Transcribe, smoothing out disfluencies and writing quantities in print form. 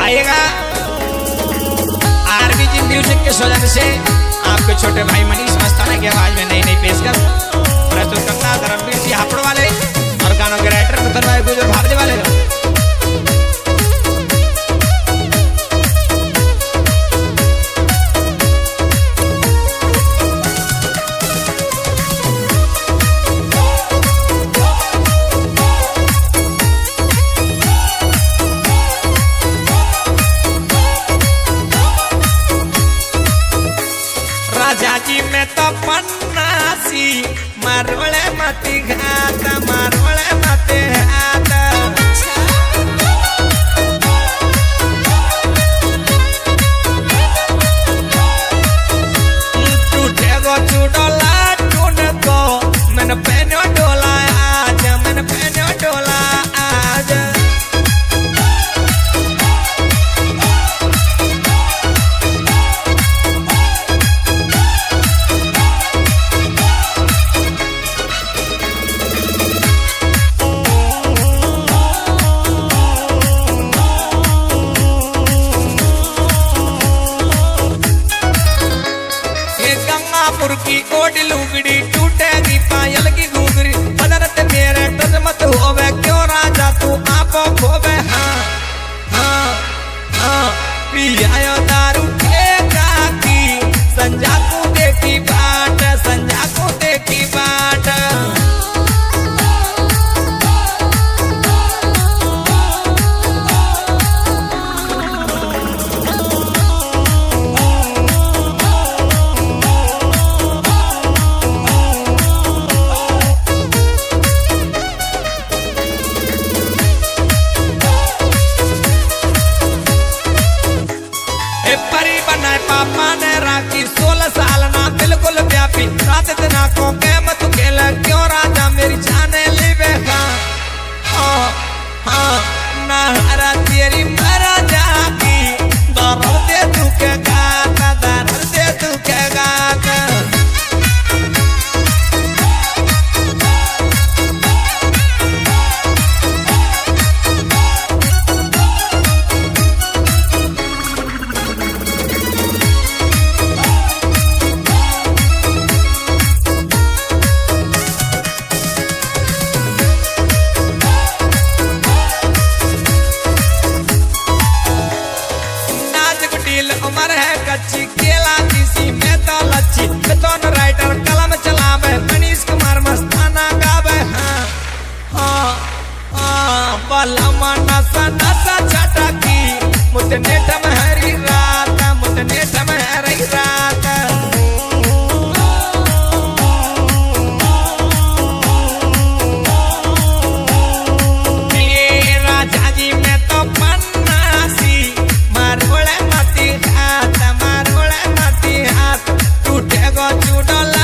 आइएगा RBG music के सौजन्य से आपके छोटे भाई मनीष मस्ताना की आवाज में नई नई पेशकश प्रस्तुत करता धर्मवीर जी हापड़ वाले और गानों के राइटर मिथुन भाई गुजर भावजे वाले। राजाजी में तो पन्नासी मारोले मती घात मारोले मते हाथ टूटे गो चूडोला टून को मैंने पहनो डोला आज मैंने पहनो डोला आज। की ओड लुगड़ी टूटेगी पायल की घुंघरी बदरत मेरे टच मत होवे क्यों राजा तू आपो खोवे। हाँ हाँ हाँ पियायो दारू ठेका की संजा को देखी बाट संजा को देखी बाट। पापा ने राखी 16 साल ना बिल्कुल व्यापी रात दिन आंखों के मत खेल क्यों राजा मेरी जाने लिवे। हाँ हाँ ना हरा तेरी मरा जाती दर्द दे दुखे गाता दर्द दे दुखे गाता। उम्र है कच्ची केला तीसी में तो लच्छी बेतौन राइटर कलम चलावे मनीष कुमार मस्ताना गावे। हाँ हाँ हाँ बलमा नसा नसा चटकी मुझे नेट में हरी रात मुझे नेट में हरी रात। राजा जी में तो पन्नासी मारोले मती हाथ टूटे गो चूडोला